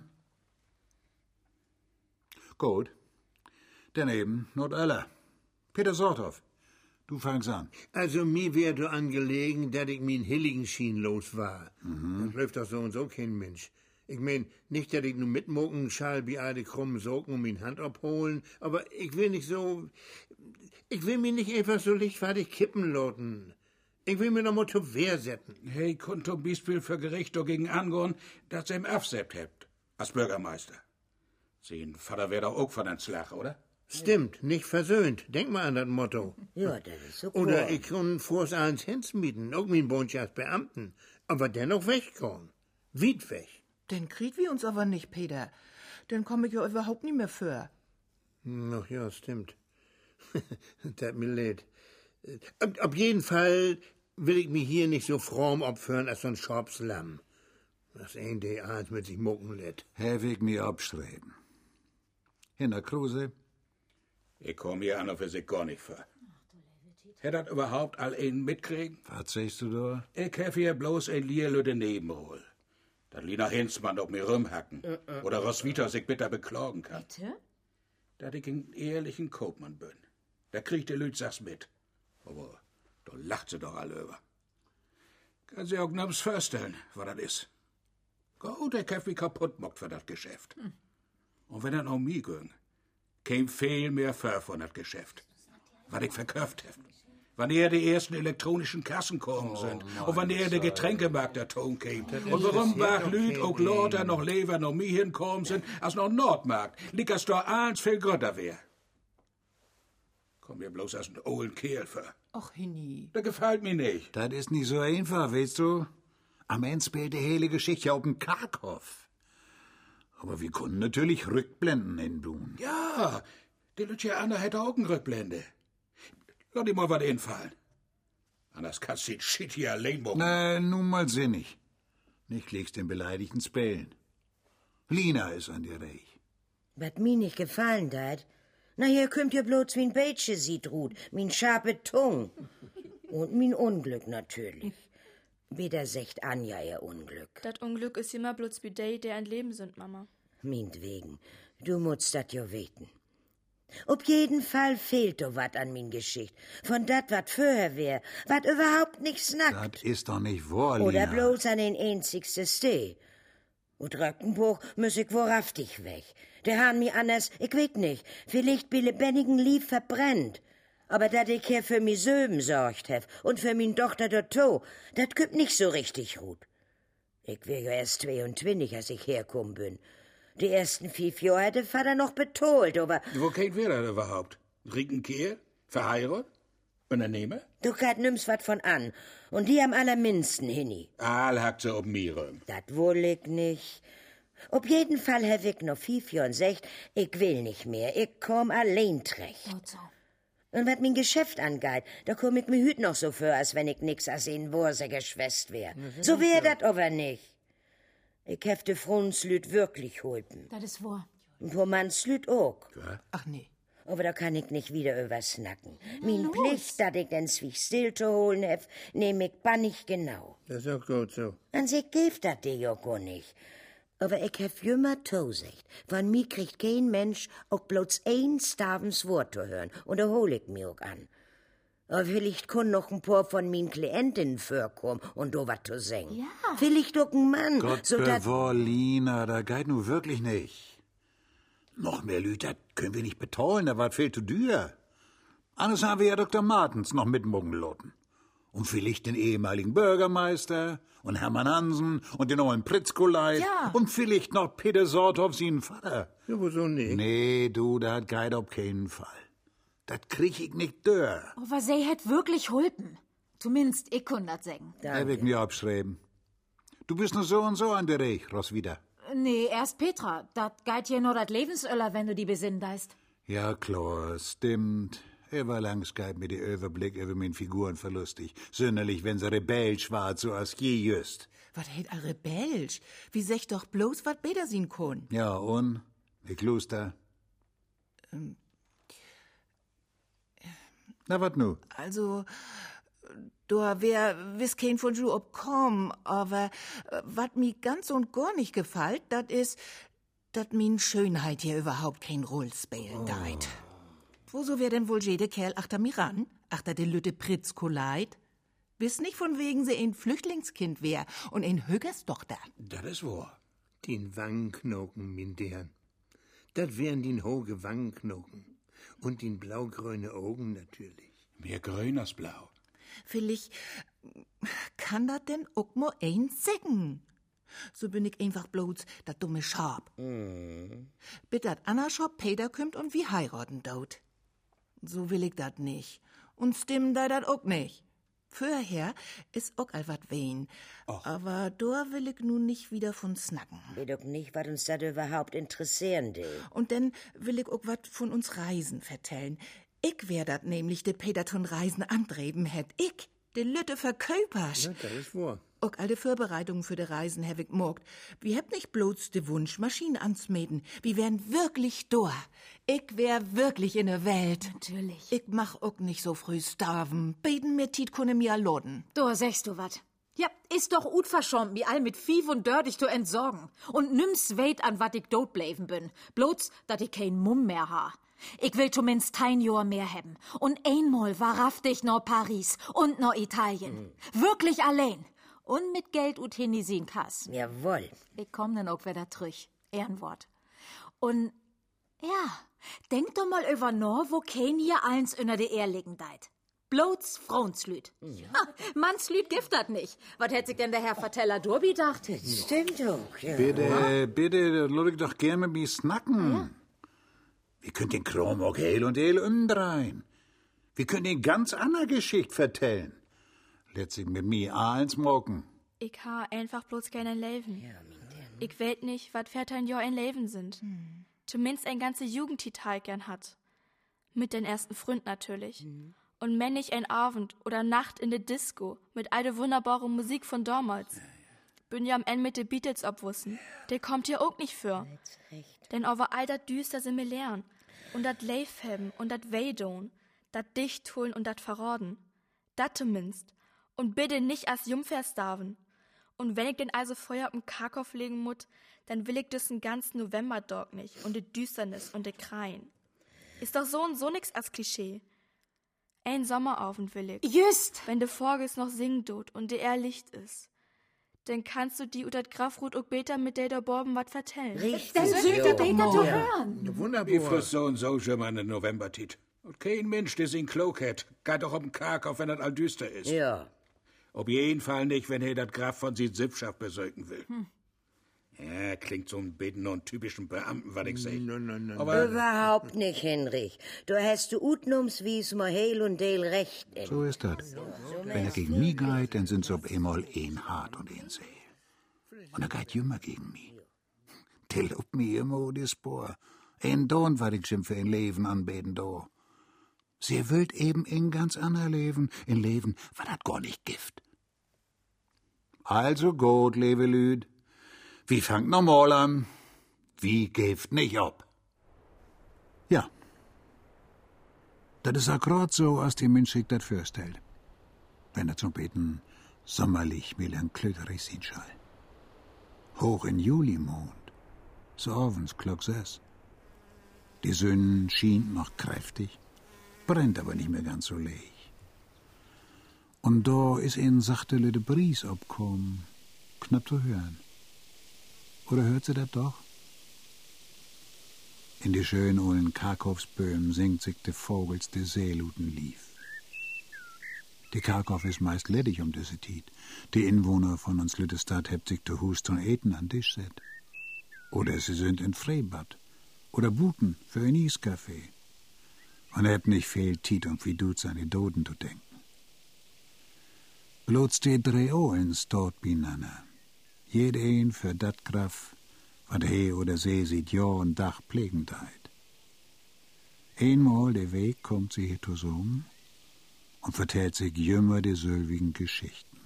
Gut. Daneben Nordöller. Peter Sorthoff. Du fangst an. Also, mir wär du angelegen, dass ich min Hilligen schien los war. Das läuft doch so und so kein Mensch. Ich mein, nicht, dass ich nur mitmucken, schall wie alle krummen Socken und min Hand abholen, aber ich will nicht so, ich will mich nicht einfach so lichtfertig kippen loten. Ich will mir noch mal zur Wehr setzen. Hey, konnt zum Beispiel für Gericht dagegen angehen, dass ihr ihm absebt habt, als Bürgermeister. Sein Vater wär doch auch von den Schlag, oder? Stimmt, nicht versöhnt. Denk mal an das Motto. Ja, das ist so cool. Oder ich kann vors eins hinsmieten, auch min Bonsch als Beamten, aber dennoch wegkommen. Weit weg. Den kriegt wir uns aber nicht, Peter. Den komm ich ja überhaupt nicht mehr für. Ach ja, stimmt. Das mir leid. Auf jeden Fall will ich mich hier nicht so fromm opfern als so ein Schorpslamm. Das ein der eins mit sich mucken lädt. Hab ich mir abschreiben. Hinter Kruse. Ich komm hier an und für sich gar nicht für. Hätt das überhaupt all einen mitkriegen? Was sagst du da? Ich hab hier bloß ein Lierlöde nebenhol. Dat Lina Hinsmann ob mir rumhacken. Oder Roswitha sich bitter beklagen kann. Bitte? Dat ich ein ehrlichen Kaufmann bin. Da kriegt der Lüt sag's mit. Aber da lacht sie doch alle über. Kann sie auch nirgends vorstellen, was das ist. Gut, ich hab mich kaputt mockt für das Geschäft. Und wenn dann auch mir ging, käm viel mehr für von das Geschäft. Was ich verkauft hab. Wann die ersten elektronischen Kassen kommen sind. Und wann der Getränkemarkt der Ton käme. Und warum war Lüd auch lauter noch Lever noch mir hinkommen sind, als noch Nordmarkt. Liegt das doch eins viel grötter wär. Komm mir bloß als ein olden Kerl für. Ach, Henny. Das gefällt mir nicht. Das ist nicht so einfach, weißt du? Am Ende spielt die hele Geschichte ja auf dem Karkhof. Aber wir konnten natürlich Rückblenden entdun. Ja, die Luciana hätte auch eine Rückblende. Lass dir mal was einfallen. Anders kannst du den Shit hier allein machen. Na, nun mal sinnig. Nicht legst den Beleidigten spellen. Lina ist an dir reich. Was mir nicht gefallen dat, na hier kommt ihr bloß wie ein Bätsche sieht Ruth, min scharfe Tung. Und min Unglück natürlich. Wieder secht Anja ihr Unglück. Das Unglück ist immer bloß wie die, der ein Leben sind, Mama. Meinetwegen, du musst dat jo weten. Ob jeden Fall fehlt do wat an min Geschicht. Von dat, wat vorher wär, wat überhaupt nichts nackt. Das ist doch nicht wahr, Lina. Oder bloß an den einzigsten Steh. Und Röckenbuch muss ich wahrhaftig weg. Der han mi anders, ich weet nicht, vielleicht bei lebendigen Lieb verbrennt. Aber dat ich hier für mi Söben sorgt hef und für min Tochter Dotto, dat küppt nicht so richtig gut. Ich wär ja erst 22, als ich herkommen bin. Die ersten 5 Jahre hätte Vater noch betolt, aber... Wo kennt wir das überhaupt? Riekenkehr? Verheiratet? Unternehmer? Du kannst nimmst wat von an. Und die am allerminsten, Hinni. All hackt sie ob mir rum. Dat wohl ich nicht. Ob jeden Fall Herr Wick noch 5 Jahre sagt, ich will nicht mehr, ich komm allein trecht. Gut so. Und wat mein Geschäft angeht, da komm ich mir hüt noch so für, als wenn ich nix als ein wursiger Schwest wär. So wär dat aber nicht. Ich hef de Frunslüt wirklich holpen. Das ist wahr. Und po Mannslüt auch. Ach nee. Aber da kann ich nicht wieder übersnacken. Min Pflicht, dat ich den Zwieg still zu holen hef, nehm ich bannig genau. Das ist auch gut so. An sich geeft dat dir ja gar nicht. Aber ich hef jümmer tosecht. Von mir kriegt kein Mensch auch bloß ein Stavens Wort zu hören. Und da hol ich mir auch an. Aber vielleicht kann noch ein paar von min Klientinnen vorkommen und do wat zu singen. Ja. Vielleicht auch ein Mann. Gott so dat bewahre, Lina, da geht nu wirklich nicht. Noch mehr Lüter können wir nicht betollen, da war viel zu teuer. Anders haben wir ja Dr. Martens noch mitmogen loten. Und vielleicht den ehemaligen Bürgermeister und Hermann Hansen und den neuen Pritzkoleit. Ja. Und vielleicht noch Peter Sorthoff, seinen Vater. Ja, wieso nicht? Nee, du, da hat Geid auf keinen Fall. Dat krieg ich nicht durch. Aber sie hätt wirklich hulpen. Zumindest ich kann das sagen. Er wird mir abschreiben. Du bist nur so und so an der Reich, Roswitha. Nee, erst Petra. Dat geht hier nur dat Lebensöller, wenn du die besinndeist. Ja, klar, stimmt. Er war langskeit mit dem Überblick über min Figuren verlustig. Sonderlich, wenn sie rebellisch war, so als je just. Was hätt a rebellisch? Wie sech doch bloß, wat beter sin kun? Ja, und? Wie Kloster? Na, wat nu? Also, da wär wiss kein von Ju obkommen, aber wat mi ganz und gar nicht gefällt, dat is, dat min Schönheit hier überhaupt kein Roll spielen deit. Woso wär denn wohl jede Kerl achter mi ran? Achter de Lütte Pritzkoleit? Wiss nicht von wegen sie ein Flüchtlingskind wär und ein Högerstochter. Das ist wahr. Den Wangenknochen, min Dern. Das wären den hohe Wangenknochen. Und den blaugrüne Augen natürlich. Mehr grün als blau. Vielleicht kann dat denn auch mal ein sägen. So bin ich einfach bloß dat dumme Schab. Bitte dat Anna Schab Peter kümmt und wie heiraten dort. So will ich dat nicht. Und stimmen da dat auch nicht. Vorher ist auch all wat wen. Aber da will ich nun nicht wieder von snacken. Weet doch nicht, was uns das überhaupt interessieren will. Und dann will ich auch wat von uns Reisen vertellen. Ich wär dat nämlich de Peter von Reisen antreben hätt. Ich, de Lütte Verköpers. Ja, das ist wahr. Auch alle Vorbereitungen für de Reisen hab ich mogt. Wir hätt nicht bloß de Wunsch, Maschinen anzumeten. Wir wären wirklich da. Ich wär wirklich in der Welt. Natürlich. Ich mach auch nicht so früh starven. Beten mir Tiet kunne mir loden. Da sagst du wat. Ja, ist doch ut verschommt, mi all mit Vieh und Dördig zu entsorgen. Und nimm's weit an, wat ich dort bleiben bin. Bloß, dat ich kein Mumm mehr ha. Ich will zumindest 10 Jahr mehr haben. Und einmal wahrhaftig noch Paris und noch Italien. Wirklich allein. Und mit Geld ut Hinisin Kass. Jawohl. Ich komm dann auch wieder zurück. Ehrenwort. Und, ja, denk doch mal über no, wo kein hier eins unter de Ehrlichen deit. Bloß Frauenslüt. Mannslüt gift dat nicht. Was hätt sich denn der Herr Verteller durchgedacht? Stimmt doch. Ja. Bitte, lass ich doch gern mit mir snacken. Ja. Wir können den Kram auch hell und hell umdrehen. Wir können den ganz andere Geschichte vertellen. Letztlich mit mir eins morgen. Ich ha einfach bloß gerne ein Leben. Ich weet nicht, wat 14 Jahr ein Leben sind. Zumindest ein ganze Jugendtitel gern hat. Mit den ersten Freund natürlich. Und wenn nicht ein Abend oder Nacht in der Disco mit all der wunderbaren Musik von damals. Bin ja am Ende mit de Beatles abwussen. Der kommt hier auch nicht für. Denn over all dat Düster sind wir lernen. Und dat Leif haben und dat Weidon. Dat dicht holen und dat verraten. Dat zumindest. Und bitte nicht als Jungferstarven. Und wenn ich den also Feuer auf Karkow legen muss, dann will ich das den ganzen Novemberdog nicht und die Düsternis und die Kreien. Ist doch so und so nix als Klischee. Ein Sommerabend will ich. Just! Wenn de Vogels noch singen tut und der Licht ist. Dann kannst du die utat Grafrut auch beter mit der Borben wat vertellen. Richtig. Dann sind wir beter zu hören. Ja, wunderbar. Ich friss so und so schon mal in den Novembertit. Und kein Mensch, der sin klug hat, geht doch auf den Karkow, wenn das all düster ist. Ja. Auf jeden Fall nicht, wenn er das Graf von sin Sippschaft besöken will. Ja, klingt so ein bisschen und typischen Beamten, was ich sag. Nein. Aber Überhaupt nicht, Henrich. Du hast du utnumswies mal heil und deil recht. So ist das. Wenn er gegen mich geht, dann sind's ob einmal ein hart und ein seel. Und er geht immer gegen mich. Der lobt mir immer o die Spur. Ein Don, was ich schon für ein Leben anbeten do. Sie will eben in ganz ander Leben, in Leben, was hat gar nicht Gift. Also gut, liebe Lüd, wie fangt normal an? Wie gift nicht ab? Ja. Das ist akkurat so, als die Mensch sich das vorstellt. Wenn er zum Beten sommerlich melancholisch sein soll. Hoch in Julimond, so abends Glock 6. Die Sonne schien noch kräftig, brennt aber nicht mehr ganz so leg. Und da ist ein sachte lüde Bries abkommen, knapp zu hören. Oder hört sie das doch? In die schönen ollen Karkofsböhmen singt sich de Vogels de Seelutenlief. Die Karkow ist meist ledig diese Tiet. Die Inwohner von uns Lüttestadt hebt sich de Hust und Eten an Tisch set. Oder sie sind in Freibad. Oder Buten für ein Eiscafé. Und hebt nicht viel Tiet und wie du's an die Doden zu denken. Bloß die 3 Ohlens dort beieinander. Jed ein für dat Graf, wat he oder sie sieht Jahr und Dach pflegend heit. Einmal der Weg kommt sie hier zusammen und vertellt sich jümmer die sölwigen Geschichten.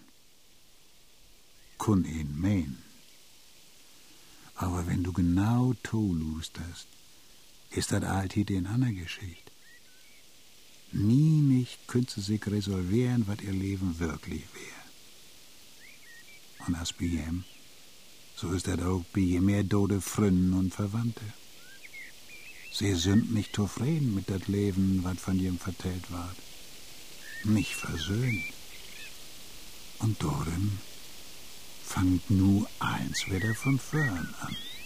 Kun ihn meinen. Aber wenn du genau tolust hast, ist das alltid in einer Geschichte. Nie nicht könnt sie sich resolvieren, was ihr Leben wirklich wäre. Und als bei ihm, so ist das auch bei je mehr tote Fründen und Verwandte. Sie sind nicht zufrieden mit das Leben, was von ihm vertellt ward. Nicht versöhnt. Und darum fangt nur eins wieder von vorn an.